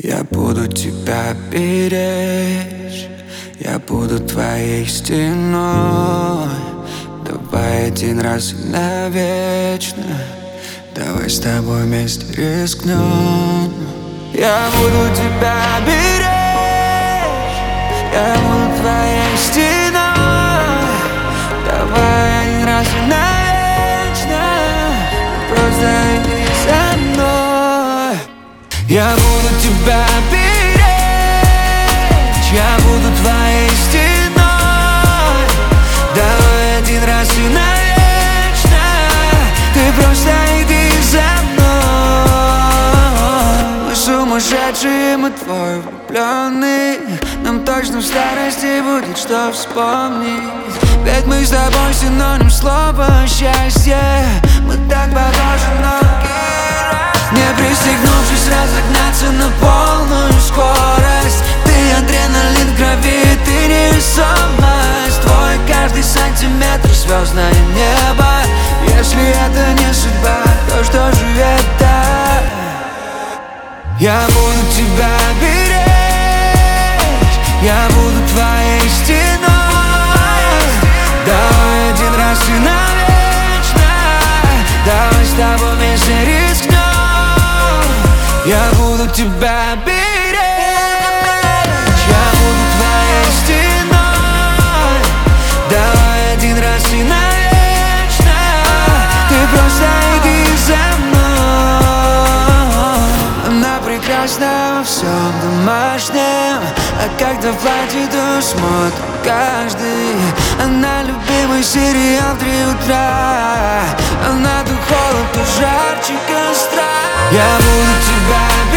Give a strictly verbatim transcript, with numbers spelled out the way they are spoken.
Я буду тебя беречь, я буду твоей стеной. Давай один раз и навечно, давай с тобой вместе рискнем. Я буду тебя беречь, я буду твоей стеной. Давай один раз и навечно, просто иди со мной. Я буду тебя беречь, я буду твоей стеной. Давай один раз и навечно, ты просто иди за мной. Мы сумасшедшие, мы твои влюбленные. Нам точно в старости будет что вспомнить. Ведь мы с тобой синоним слова счастье. Мы так похожи, но не пристегнувшись, разогнаться на полную скорость. Ты адреналин в крови, ты невесомость. Твой каждый сантиметр звездное небо. Если это не судьба, то что же это? Я буду тебя беречь, я буду твоей стеной. Давай один раз и навечно, давай с тобой вместе рискнем. Я буду тебя беречь, я буду твоей стеной. Давай один раз и навечно, ты просто иди за мной. Она прекрасна во всем домашнем, а когда в платье, то смотрит каждый. Она любимый сериал в три утра, она то холод, то жарче костра. Я буду тебя беречь,